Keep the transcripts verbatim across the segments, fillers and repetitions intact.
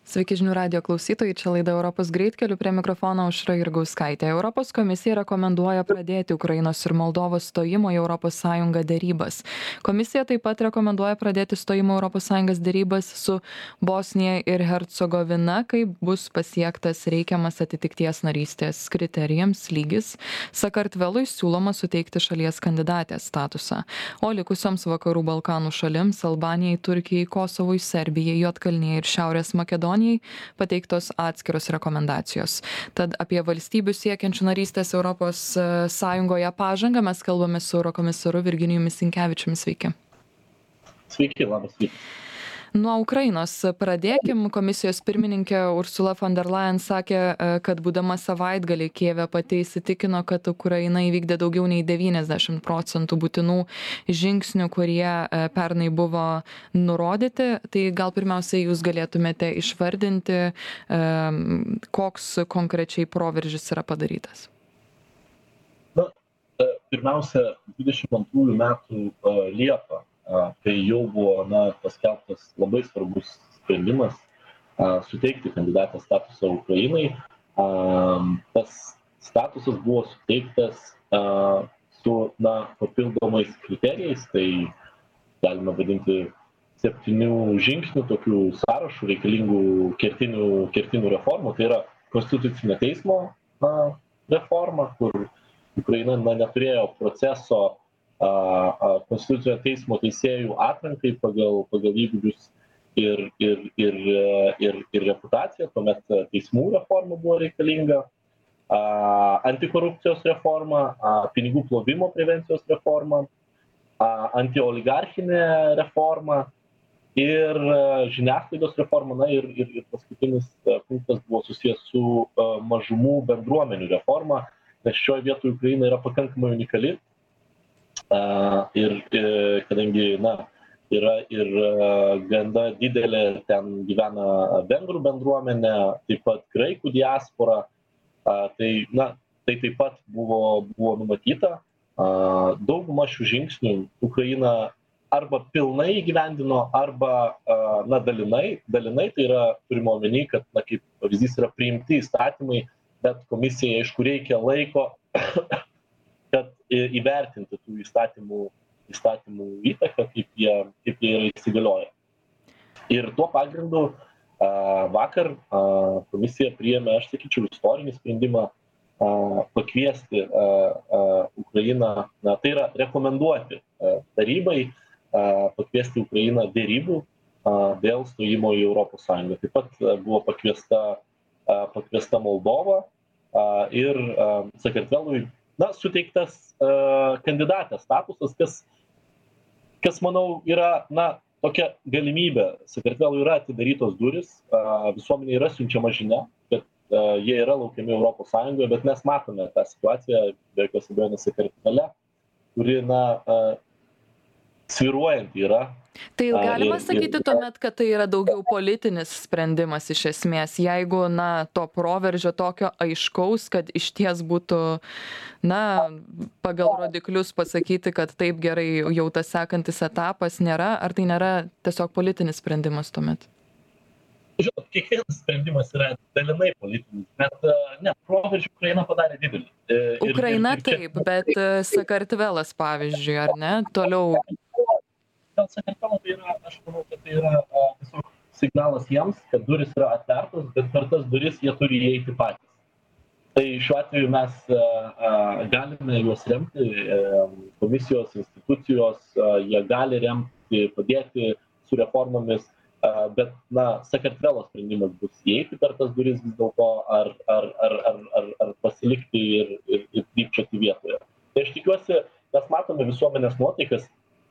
Sveiki žinių radijo klausytojai, čia laida Europos greitkeliu, prie mikrofono Aušra Jurgauskaitė. Europos komisija rekomenduoja pradėti Ukrainos ir Moldovos stojimo į Europos Sąjungą dėrybas. Komisija taip pat rekomenduoja pradėti stojimo į Europos Sąjungos dėrybas su Bosnija ir Hercegovina, kai bus pasiektas reikiamas atitikties narystės kriterijams lygis. Sakartvelui siūloma suteikti šalies kandidatės statusą, o likusioms vakarų Balkanų šalims - Albanijai, Turkijai, Kosovui, Serbijai, Juodkalnijai ir Šiaurės Makedonijai pateiktos atskiros rekomendacijos. Tad apie valstybių siekiančių narystės Europos Sąjungoje pažangą mes kalbame su eurokomisaru Virginijumi Sinkevičiumi. Sveiki. Sveiki, labas rytas. Nuo Ukrainos pradėkim. Komisijos pirmininkė Ursula von der Leyen sakė, kad būdama savaitgalį Kijeve pati įsitikino, kad Ukraina įvykdė daugiau nei devyniasdešimt procentų būtinų žingsnių, kurie pernai buvo nurodyti. Tai gal pirmiausiai jūs galėtumėte išvardinti, koks konkrečiai proveržis yra padarytas. Na, pirmiausia, dvidešimt antrųjų metų Liepą, kai jau buvo na, paskelbtas labai svarbus sprendimas a, suteikti kandidatės statusą Ukrainai. A, tas statusas buvo suteiktas a, su na, papildomais kriterijais, tai galima vadinti septynių žingsnių, tokių sąrašų reikalingų kertinių, kertinių reformų. Tai yra konstitucinio teismo na, reforma, kur Ukraina na, neturėjo proceso Konstitucinio teismo teisėjų atrankai pagal, pagal įgūdžius ir, ir, ir, ir, ir reputaciją, tuomet teismų reforma buvo reikalinga, antikorupcijos reforma, pinigų plovimo prevencijos reforma, antioligarchinė reforma ir žiniasklaidos reforma, na ir, ir, ir paskutinis punktas buvo susijęs su mažumų bendruomenių reforma, nes šioje vietoje Ukraina yra pakankamai unikali. Uh, ir, ir kadangi na, yra ir uh, gana didelė, ten gyvena vengrų bendruomenė, taip pat graikų diaspora, uh, tai, na, tai taip pat buvo, buvo numatyta. Uh, daugumą šių žingsnių Ukraina arba pilnai įgyvendino, arba uh, na, dalinai, dalinai, tai yra turime omeny, kad na, kaip pavyzdys yra priimti įstatymai, bet komisijai aišku reikia laiko kad įvertinti tų įstatymų, įstatymų įtaką, kaip jie, kaip jie yra įsigalioję. Ir tuo pagrindu vakar komisija priėmė, aš sakyčiau, istorinį sprendimą pakviesti Ukrainą, na, tai yra rekomenduoti tarybai pakviesti Ukrainą dėrybų dėl stojimo į Europos Sąjungą. Taip pat buvo pakviesta, pakviesta Moldova ir Sakartvelui na, suteiktas uh, kandidatės statusas, kas, kas, manau, yra, na, tokia galimybė. Sakartvelui yra atidarytos duris, uh, visuomenė yra siunčiama žinia, kad uh, jie yra laukiami Europos Sąjungoje, bet mes matome tą situaciją, be jokios abejonės Sakartvele, kuri, na, uh, svyruojanti yra. Tai galima ir, sakyti ir... tuomet, kad tai yra daugiau politinis sprendimas iš esmės, jeigu, na, to proveržio tokio aiškaus, kad iš ties būtų, na, pagal rodiklius pasakyti, kad taip gerai jau tas sekantis etapas nėra, ar tai nėra tiesiog politinis sprendimas tuomet? Žinot, kiekvienas sprendimas yra dalinai politinis, bet ne, proveržį Ukraina padarė didelį. Ir, Ukraina ir, ir, ir, taip, bet Sakartvelas, pavyzdžiui, ar ne, toliau... Dėl Sakartvelo tai yra, aš manau, kad tai yra a, tiesiog signalas jiems, kad duris yra atvertos, bet per tas duris jie turi įeiti patys. Tai šiuo atveju mes a, a, galime juos remti, a, komisijos, institucijos, a, jie gali remti, padėti su reformomis, a, bet, na, Sakartvelo sprendimas bus įeiti per tas duris vis dėlto, ar, ar, ar, ar, ar, ar pasilikti ir, ir, ir trypčioti vietoje. Tai aš tikiuosi, mes matome visuomenės nuotaikas,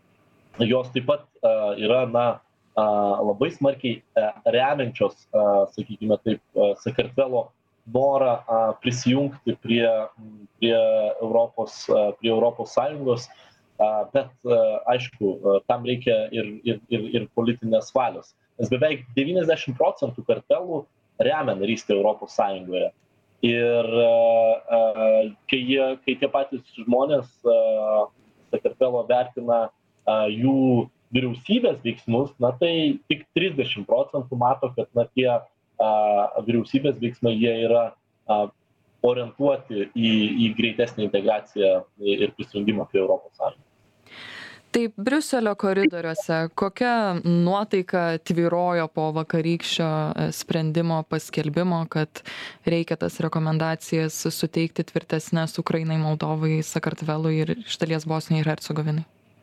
jos taip pat uh, yra na, uh, labai smarkiai uh, remiančios, uh, sakykime taip, uh, Sakartvelo norą uh, prisijungti prie, prie, Europos, uh, prie Europos Sąjungos, uh, bet uh, aišku, uh, tam reikia ir, ir, ir, ir politinės valios. Nes beveik devyniasdešimt procentų kartvelų remia narystę Europos Sąjungoje. Ir uh, uh, kai, jie, kai tie patys žmonės uh, Sakartvelo vertina jų vyriausybės veiksmus, na tai tik trisdešimt procentų mato, kad na, tie vyriausybės veiksmai, jie yra orientuoti į, į greitesnį integraciją ir prisijungimą prie Europos Sąjungos. Taip, Briuselio koridoriuose kokia nuotaika tvyrojo po vakarykščio sprendimo paskelbimo, kad reikia tas rekomendacijas suteikti tvirtesnės Ukrainai, Moldovai, Sakartvelui ir iš dalies Bosnijai ir Hercegovinai?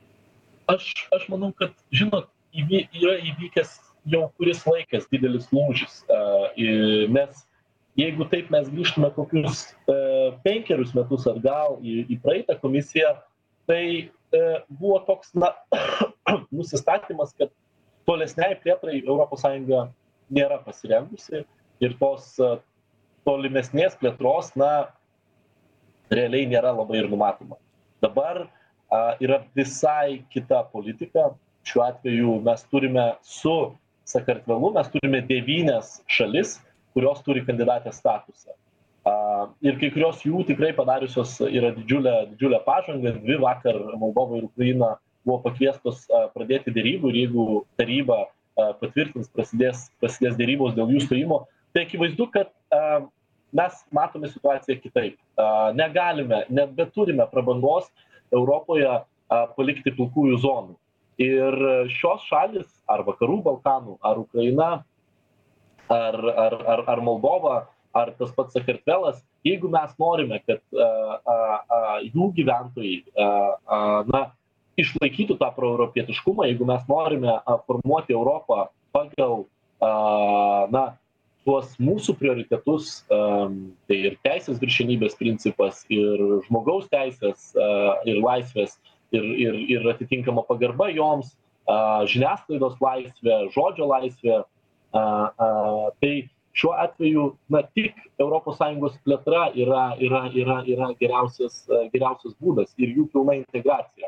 Aš, aš manau, kad, žinot, įvy, yra įvykęs jau kuris laikas didelis lūžis, nes jeigu taip mes grįžtume kokius penkerius metus atgal į, į praeitą komisiją, tai buvo toks na, nusistatymas, kad tolesniai plėtrai Europos Sąjunga nėra pasirengusi ir tos tolimesnės plėtros, na, realiai nėra labai ir numatoma. Dabar a, yra visai kita politika. Šiuo atveju mes turime su Sakartvelu, mes turime devynias šalis, kurios turi kandidatės statusą. Uh, ir kai kurios jų tikrai padariusios yra didžiulę, didžiulę pažangą. Dvi vakar Moldova ir Ukraina buvo pakviestos uh, pradėti dėrybų ir jeigu taryba uh, patvirtins, prasidės, prasidės dėrybos dėl jų stojimo, tai akivaizdu, kad uh, mes matome situaciją kitaip. Uh, negalime, nebeturime prabangos Europoje uh, palikti pilkųjų zonų. Ir šios šalis, ar Vakarų Balkanų, ar Ukraina, ar, ar, ar, ar Moldova, ar tas pats Sakartvelas, jeigu mes norime, kad a, a, a, jų gyventojai a, a, na, išlaikytų tą proeuropietiškumą, jeigu mes norime a, formuoti Europą pagal a, na, tuos mūsų prioritetus, a, tai ir teisės viršenybės principas, ir žmogaus teisės, a, ir laisvės, ir, ir, ir atitinkama pagarba joms, a, žiniasklaidos laisvė, žodžio laisvė, a, a, tai šiuo atveju, na, tik Europos Sąjungos plėtra yra, yra, yra, yra geriausias, geriausias būdas ir jų pilna integracija.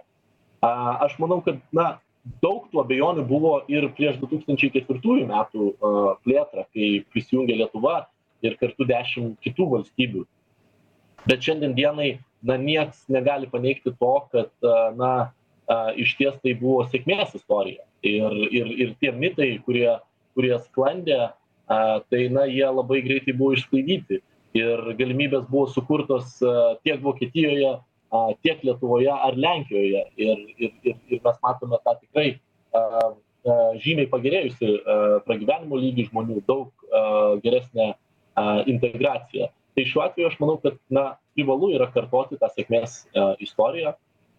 Aš manau, kad, na, daug tų abejonių buvo ir prieš du tūkstančiai ketvirtųjų metų plėtrą, kai prisijungė Lietuva ir kartu dešimt kitų valstybių. Bet šiandien dienai, na, nieks negali paneigti to, kad, na, iš ties tai buvo sėkmės istorija. Ir, ir, ir tie mitai, kurie, kurie sklandė, Uh, tai na, jie labai greitai buvo išsklaidyti ir galimybės buvo sukurtos uh, tiek Vokietijoje, uh, tiek Lietuvoje ar Lenkijoje. Ir, ir, ir, ir mes matome tą tikrai uh, uh, žymiai pagerėjusi uh, pragyvenimo lygį žmonių, daug uh, geresnę uh, integraciją. Tai šiuo atveju aš manau, kad na, privalu yra kartoti tą sėkmės uh, istoriją.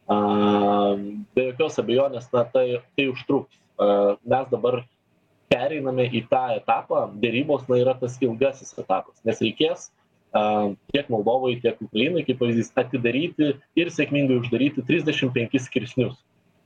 Uh, be jokios abejonės, na, tai, tai užtruks. Uh, mes dabar pereiname į tą etapą, dėrybos na, yra tas ilgasis etapas, nes reikės uh, tiek Moldovai, tiek Ukrainai, kaip pavyzdys, atidaryti ir sėkmingai uždaryti trisdešimt penkis skirsnius.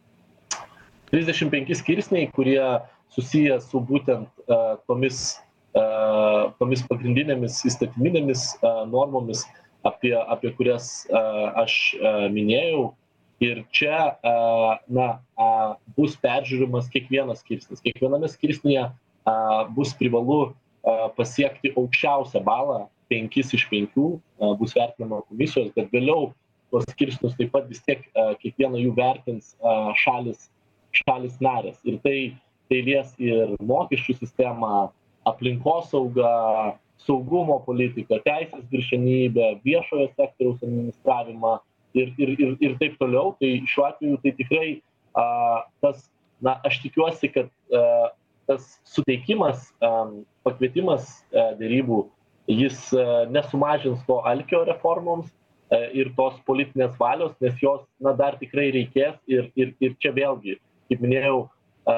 trisdešimt penki skirsniai, kurie susiję su būtent uh, tomis, uh, tomis pagrindinėmis įstatyminėmis uh, normomis, apie, apie kurias uh, aš uh, minėjau. Ir čia na, bus peržiūrimas kiekvienas skirsnis. Kiekviename skirsnyje bus privalu pasiekti aukščiausią balą, penkis iš penkių, bus vertinama komisijos, bet vėliau tos skirsnius taip pat vis tiek kiekvieną jų vertins šalis, šalis narės. Ir tai, tai lies ir mokesčių sistemą, aplinkosaugą, saugumo politiką, teisės viršenybę, viešojo sektoriaus administravimą, Ir, ir, ir, ir taip toliau, tai šiuo atveju tai tikrai a, tas, na, aš tikiuosi, kad a, tas suteikimas, a, pakvietimas a, dėrybų, jis a, nesumažins to alkio reformoms a, ir tos politinės valios, nes jos, na, dar tikrai reikės ir, ir, ir čia vėlgi, kaip minėjau, a,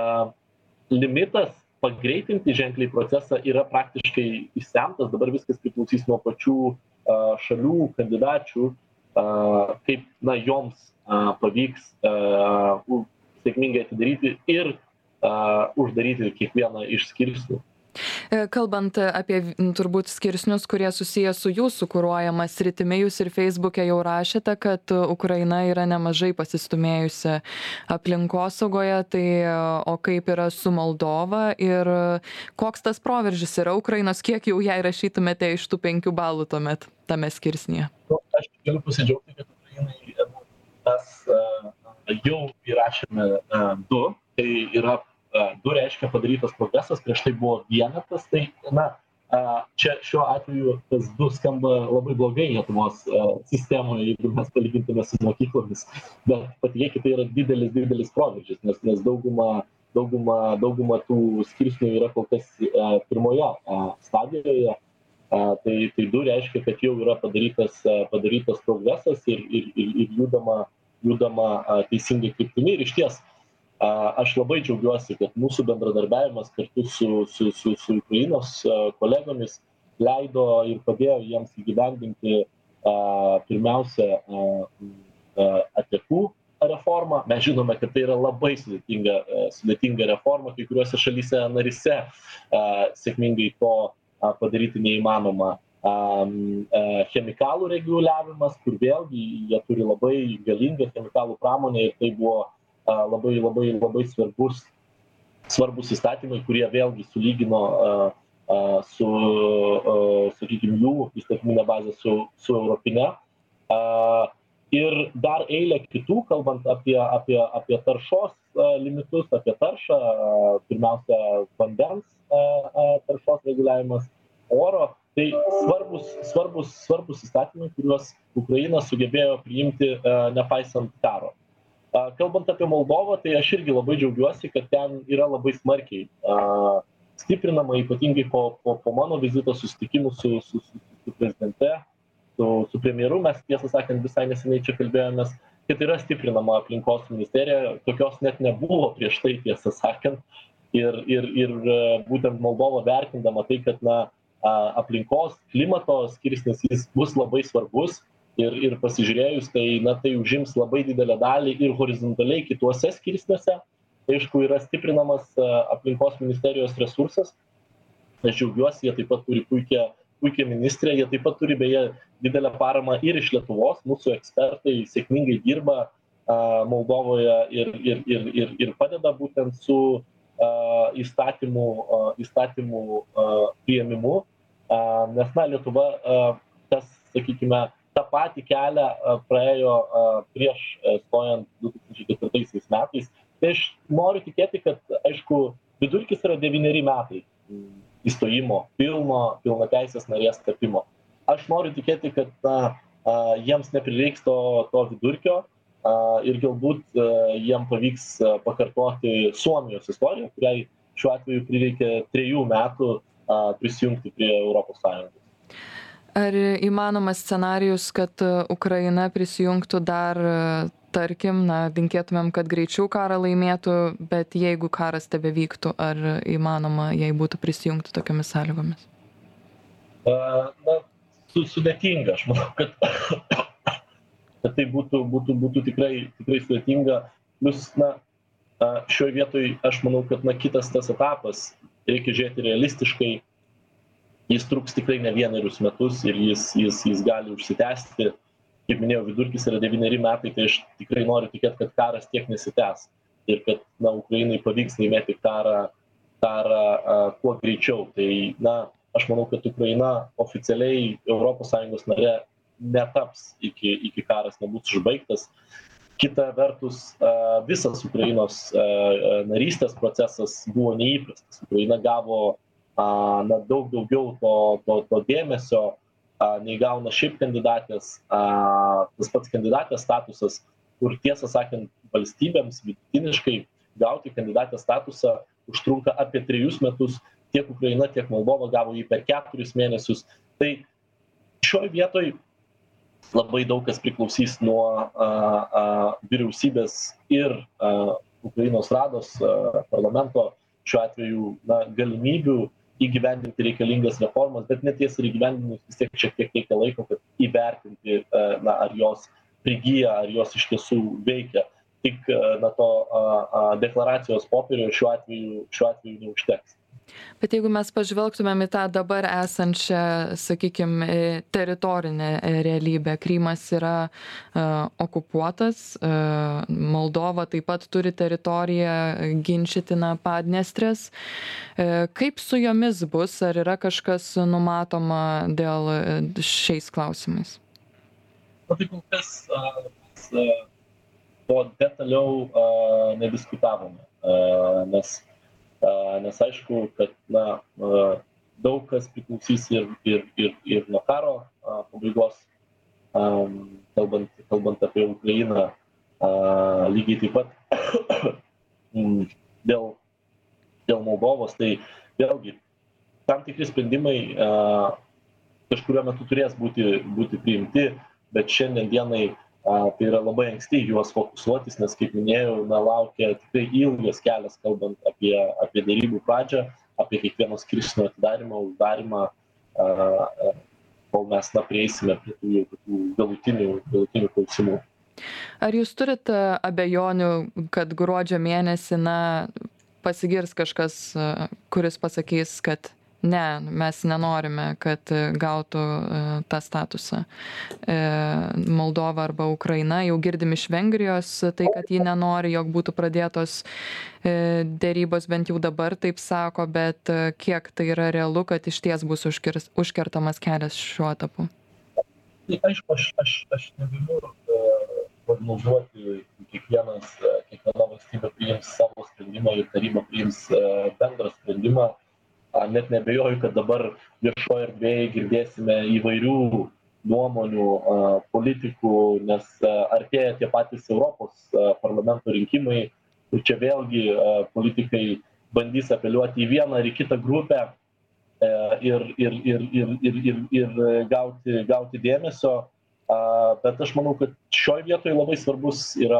limitas pagreitinti ženkliai procesą yra praktiškai išsemtas, dabar viskas priklausys nuo pačių a, šalių, kandidačių, Uh, kaip na, joms uh, pavyks uh, sėkmingai atidaryti ir uh, uždaryti kiekvieną iš skirsnių. Kalbant apie turbūt skirsnius, kurie susiję su jūsų kuruojama sritimi, jūs ir Facebook'e jau rašėte, kad Ukraina yra nemažai pasistumėjusi aplinkosaugoje, tai o kaip yra su Moldova ir koks tas proveržis yra Ukrainos, kiek jau jai rašytumėte iš tų penkių balų tuomet tame skirsnyje? Nu, aš galiu pasidžiaugti, kad Ukrainai mes uh, jau įrašėme uh, du, tai yra du reiškia padarytas progresas, prieš tai buvo vienetas, tai, na, čia šiuo atveju tas du skamba labai blogai Lietuvos sistemoje, jeigu mes palygintume su mokyklomis, bet patikėkite, tai yra didelis, didelis proveržis, nes, nes dauguma, dauguma, dauguma tų skirsnių yra kol kas pirmoje stadijoje, tai, tai du reiškia, kad jau yra padarytas, padarytas progresas ir, ir, ir, ir judama, judama teisingai kryptimi ir išties aš labai džiaugiuosi, kad mūsų bendradarbiavimas kartu su, su, su, su Ukrainos kolegomis leido ir padėjo jiems įgyvendinti pirmiausia atliekų reformą. Mes žinome, kad tai yra labai sudėtinga, sudėtinga reforma, kai kuriuose šalyse narise sėkmingai to padaryti neįmanoma. Chemikalų reguliavimas, kur vėlgi jie turi labai galingą chemikalų pramonę ir tai buvo labai, labai, labai svarbus, svarbus įstatymai, kurie vėlgi sulygino su, sakykime, jų įstatyminę bazę su, su europine. Ir dar eilė kitų, kalbant apie, apie, apie taršos limitus, apie taršą, pirmiausia, vandens taršos reguliavimas, oro. Tai svarbus, svarbus, svarbus įstatymai, kuriuos Ukraina sugebėjo priimti nepaisant karo. Kalbant apie Moldovą, tai aš irgi labai džiaugiuosi, kad ten yra labai smarkiai a, stiprinama, ypatingai po, po, po mano vizito susitikimų su, su, su, su prezidente, su, su premjeru, mes tiesą sakant visai neseniai čia kalbėjomės, kad yra stiprinama aplinkos ministerija, tokios net nebuvo prieš tai, tiesą sakant, ir, ir, ir būtent Moldova vertindama tai, kad na, aplinkos, klimato skirsnis jis bus labai svarbus. Ir, ir pasižiūrėjus, tai, na, tai užims labai didelę dalį ir horizontaliai kituose skirsniuose. Aišku, yra stiprinamas aplinkos ministerijos resursas. Aš džiaugiuosi, jie taip pat turi puikią, puikią ministrę, jie taip pat turi beje didelę paramą ir iš Lietuvos. Mūsų ekspertai sėkmingai dirba a, Moldovoje ir, ir, ir, ir, ir padeda būtent su a, įstatymų, a, įstatymų a, priėmimu. A, nes, na, Lietuva a, tas, sakykime, tą patį kelią praėjo prieš stojant du tūkstančiai ketvirtaisiais metais. Tai aš noriu tikėti, kad, aišku, vidurkis yra devyneri metai įstojimo, pilno, pilno teisės narės tapimo. Aš noriu tikėti, kad na, jiems neprireiks to, to vidurkio ir galbūt jiem pavyks pakartoti Suomijos istoriją, kuriai šiuo atveju prireikė trejų metų prisijungti prie Europos Sąjungos. Ar įmanomas scenarijus, kad Ukraina prisijungtų dar, tarkim, na, linkėtumėm, kad greičiau karą laimėtų, bet jeigu karas tebevyktų, ar įmanoma, jei būtų prisijungti tokiamis sąlygomis? Na, sudėtinga, aš manau, kad, kad tai būtų, būtų, būtų tikrai, tikrai sudėtinga. Plius, na, šioje vietoje aš manau, kad na, kitas tas etapas, reikia žiūrėti realistiškai. Jis truks tikrai ne vienerius metus ir jis, jis, jis gali užsitęsti. Kaip minėjau, vidurkis yra devyneri metai, tai aš tikrai noriu tikėti, kad karas tiek nesitęs. Ir kad na, Ukrainai pavyks laimėti karą, karą a, kuo greičiau. Tai na, aš manau, kad Ukraina oficialiai Europos Sąjungos narė netaps iki, iki karas nebus užbaigtas. Kita vertus, a, visas Ukrainos a, narystės procesas buvo neįprastas. Ukraina gavo na, daug daugiau to, to, to dėmesio, nei gauna šiaip kandidatės, tas pats kandidatės statusas, kur tiesą sakant valstybėms vidutiniškai gauti kandidatės statusą užtrunka apie trejus metus, tiek Ukraina, tiek Moldova gavo jį per keturis mėnesius. Tai šioje vietoje labai daug kas priklausys nuo a, a, vyriausybės ir a, Ukrainos rados a, parlamento šiuo atveju na, galimybių įgyvendinti reikalingas reformas, bet net jas ir įgyvendinus vis tiek šiek tiek reikia laiko, kad įvertinti, na, ar jos prigyja, ar jos iš tiesų veikia. Tik na, to a, a, deklaracijos popierio šiuo atveju, šiuo atveju neužteks. Bet jeigu mes pažvelgtumėm į tą dabar esančią, sakykime, teritorinę realybę, Krymas yra uh, okupuotas, uh, Moldova taip pat turi teritoriją ginčytiną Padniestrės. Uh, kaip su jomis bus, ar yra kažkas numatoma dėl šiais klausimais? Na tai kol kas uh, uh, to detaliau uh, nediskutavome, uh, nes Nes aišku, kad na, daug kas priklausys ir, ir, ir, ir nuo karo a, pabaigos, a, kalbant, kalbant apie Ukrainą, a, lygiai taip pat dėl, dėl Moldovos, tai vėlgi tam tikri sprendimai a, kažkurio metu turės būti, būti priimti, bet šiandien dienai a, tai yra labai anksti juos fokusuotis, nes, kaip minėjau, na, laukia tikrai ilgas kelias, kalbant apie, apie dėrybų pradžią, apie kiekvieno skirsnio atidarimą, uždarimą, a, a, kol mes na, prieisime prie tų, tų galutinių, galutinių klausimų. Ar jūs turite abejonių, kad gruodžio mėnesį na, pasigirs kažkas, kuris pasakys, kad ne, mes nenorime, kad gautų tą statusą Moldova arba Ukraina. Jau girdim iš Vengrijos tai, kad ji nenori, jog būtų pradėtos dėrybos, bent jau dabar taip sako, bet kiek tai yra realu, kad išties bus užkirs, užkertamas kelias šiuo etapu? Tai aišku, aš, aš, aš negaliu uh, prognozuoti, kiekvienas, kiekviena valstybė priims savo sprendimą ir taryba priims uh, bendrą sprendimą. Net nebejoju, kad dabar viešoje erdvėje girdėsime įvairių nuomonių politikų, nes artėja tie patys Europos parlamento rinkimai ir čia vėlgi politikai bandys apeliuoti į vieną ar į kitą grupę ir, ir, ir, ir, ir, ir, ir gauti, gauti dėmesio. Bet aš manau, kad šioje vietoje labai svarbus yra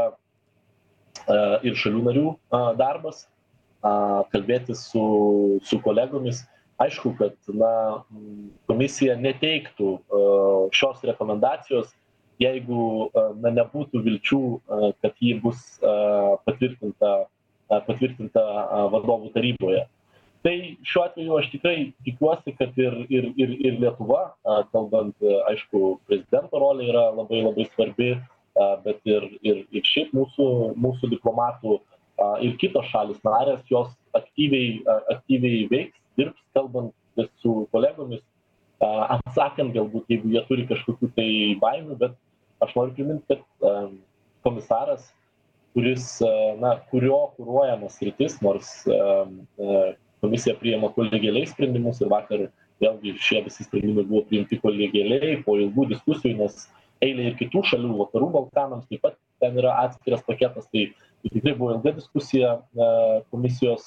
ir šalių narių darbas, kalbėti su, su kolegomis. Aišku, kad na, komisija neteiktų šios rekomendacijos, jeigu na, nebūtų vilčių, kad ji bus patvirtinta, patvirtinta vadovų taryboje. Tai šiuo atveju aš tikrai tikiuosi, kad ir, ir, ir, ir Lietuva, kalbant, aišku, prezidento rolė yra labai labai svarbi, bet ir, ir, ir šiaip mūsų, mūsų diplomatų ir kitos šalis narės, jos aktyviai, aktyviai veiks, dirbs, kalbant su kolegomis, atsakant galbūt, jeigu jie turi kažkokių tai baimių, bet aš noriu priminti, kad komisaras, kuris, na, kurio kuruojamas sritis, nors komisija priima kolegialiai sprendimus ir vakar vėlgi šie visi sprendimai buvo priimti kolegialiai po ilgų diskusijų, nes eilė ir kitų šalių, vakarų Balkanams taip pat ten yra atskiras paketas, tai tikrai buvo ilga diskusija komisijos,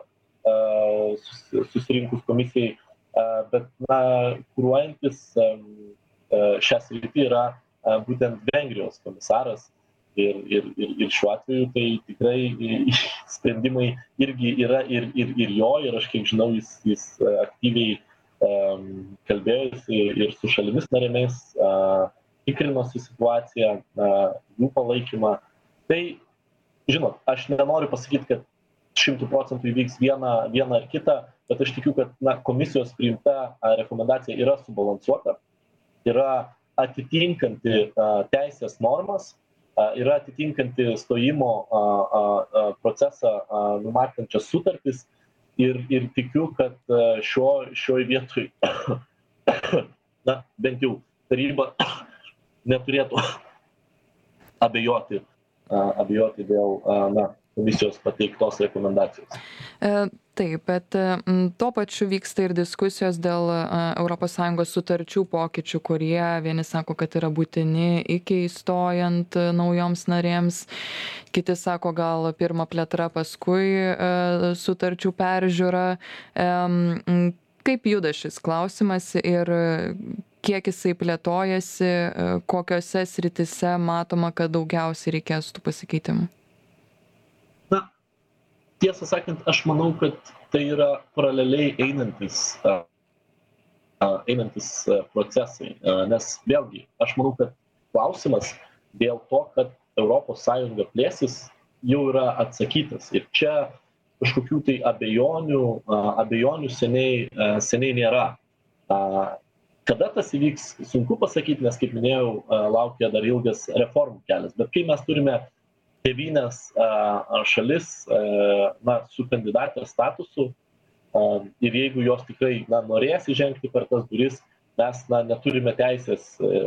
susirinkus komisijai, bet na, kuruojantis šią sritį yra būtent Vengrijos komisaras ir, ir, ir, ir šiuo atveju tai tikrai sprendimai irgi yra ir, ir, ir jo ir aš kiek žinau, jis, jis aktyviai kalbėjosi ir su šalimis narėmis, tikrinosi situaciją, jų palaikymą. Tai, žinot, aš nenoriu pasakyti, kad šimtų procentų įvyks viena, viena ar kita, bet aš tikiu, kad na, komisijos priimta rekomendacija yra subalansuota, yra atitinkanti teisės normas, yra atitinkanti stojimo procesą numatančias sutartis ir, ir tikiu, kad šio, šioj vietoj, na, bent jau taryba neturėtų abejoti, abejoti dėl na, komisijos pateiktos rekomendacijos. Taip, bet tuo pačiu vyksta ir diskusijos dėl Europos Sąjungos sutarčių pokyčių, kurie vieni sako, kad yra būtini iki įstojant naujoms narėms, kiti sako, gal pirma plėtra, paskui sutarčių peržiūra. Kaip juda šis klausimas ir kiek jisai plėtojasi, kokiose sritise matoma, kad daugiausiai reikės tų pasikeitimų? Na, tiesą sakant, aš manau, kad tai yra paraleliai einantis, einantis procesai, nes vėlgi, aš manau, kad klausimas dėl to, kad Europos Sąjunga plėsis, jau yra atsakytas. Ir čia kažkokių tai abejonių, abejonių seniai, seniai nėra. Kada tas įvyks, sunku pasakyti, nes, kaip minėjau, laukia dar ilgas reformų kelias. Bet kai mes turime devynias šalis na, su kandidatės statusu ir jeigu jos tikrai na, norės įžengti per tas duris, mes na, neturime teisės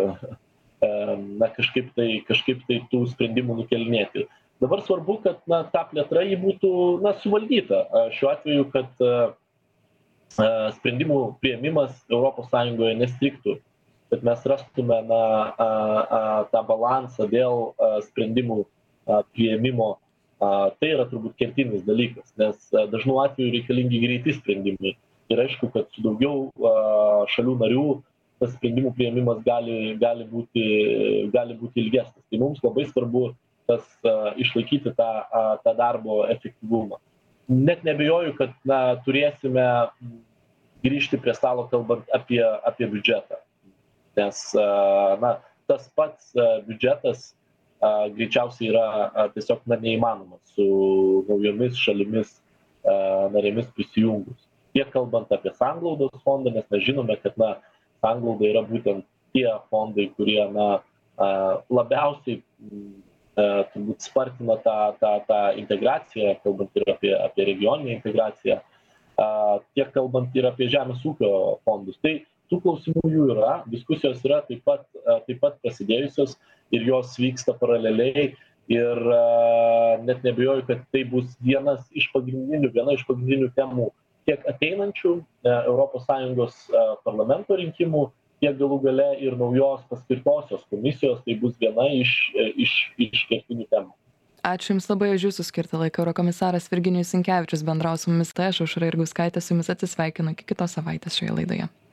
na, kažkaip, tai, kažkaip tai tų sprendimų nukelinėti. Dabar svarbu, kad na, ta plėtra jį būtų na, suvaldyta. Šiuo atveju, kad sprendimų priėmimas Europos Sąjungoje nestriktų, kad mes rastume na, a, a, tą balansą dėl a, sprendimų a, priėmimo, a, tai yra turbūt kertinis dalykas, nes a, dažnu atveju reikalingi greiti sprendimai. Ir aišku, kad su daugiau a, šalių narių tas sprendimų priėmimas gali, gali, būti, gali būti ilgesnis. Tai mums labai svarbu tas a, išlaikyti tą, a, tą darbo efektyvumą. Net nebejoju, kad na, turėsime grįžti prie stalo kalbant apie, apie biudžetą. Nes na, tas pats biudžetas a, greičiausiai yra a, tiesiog na, neįmanomas su naujomis šalimis a, narėmis prisijungus. Tiek kalbant apie sanglaudos fondą, nes mes žinome, kad na, sanglauda yra būtent tie fondai, kurie na, a, labiausiai a, turbūt spartina tą, tą, tą integraciją, kalbant ir apie, apie regioninę integraciją, a, tiek kalbant ir apie žemės ūkio fondus. Tai tų klausimų jų yra, diskusijos yra taip pat, a, taip pat prasidėjusios ir jos vyksta paraleliai ir a, net nebejoju, kad tai bus vienas iš pagrindinių, viena iš pagrindinių temų tiek ateinančių Europos Sąjungos parlamento rinkimų, tiek galų gale ir naujos paskirtosios komisijos, tai bus viena iš, iš, iš kertinių temų. Ačiū Jums labai už Jūsų skirtą laiką. Eurokomisaras Virginijus Sinkevičius bendravo su mumis, tai aš Aušra Jurgauskaitė su Jumis atsisveikinu iki kitos savaitės šioje laidoje.